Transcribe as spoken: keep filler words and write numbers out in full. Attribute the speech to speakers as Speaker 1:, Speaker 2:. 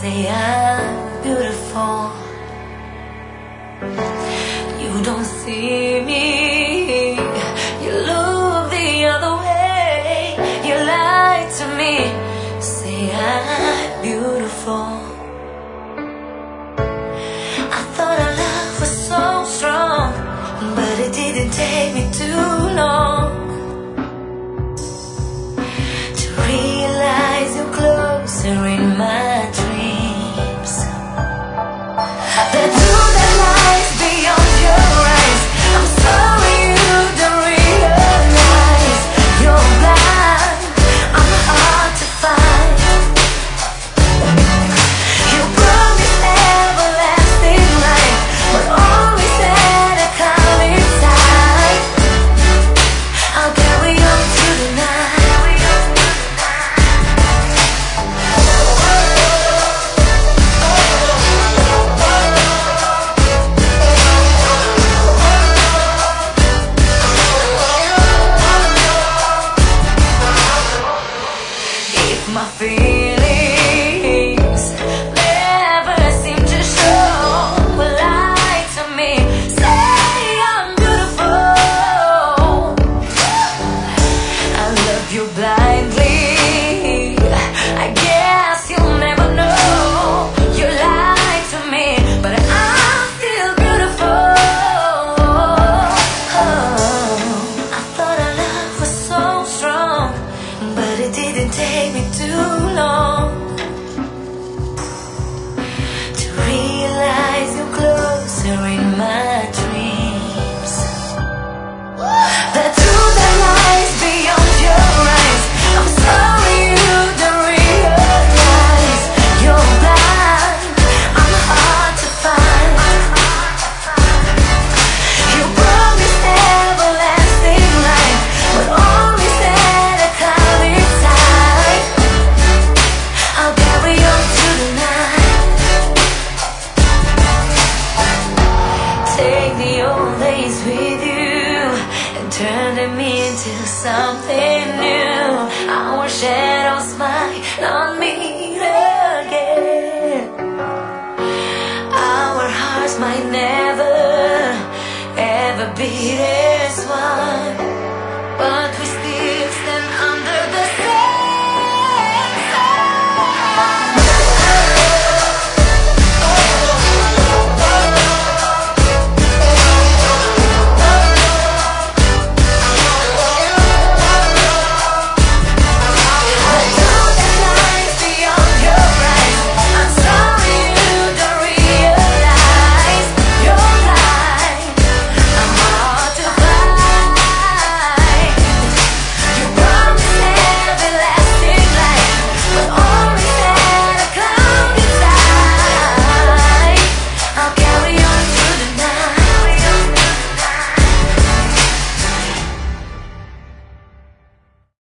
Speaker 1: say I'm beautiful. You don't see me, you look the other way. You lie to me, say I'm beautiful. I thought our love was so strong, but it didn't take me too long to realize you're closer in my dreams. The truth that lies beyond your eyes, I'm sorry you don't realize. You're blind, I'm hard to find. You promised everlasting life, but always had a call inside. I'll carry on to the night. My feelings never seem to show. Lie to me, say I'm beautiful. I love you blindly, I guess you'll never know. You lie to me, but I'm still beautiful. Oh, I thought our love was so strong, but it didn't take me too long to realize you're closer in my dreams. The truth that lies beyond your eyes, I'm sorry you don't realize. You're blind, I'm hard to find. You promised everlasting life, but always had a cloud inside. I'll carry on to the night. Take the old days with you and turn them into something new. Our shadows might not meet again. Our hearts might never, ever beat again.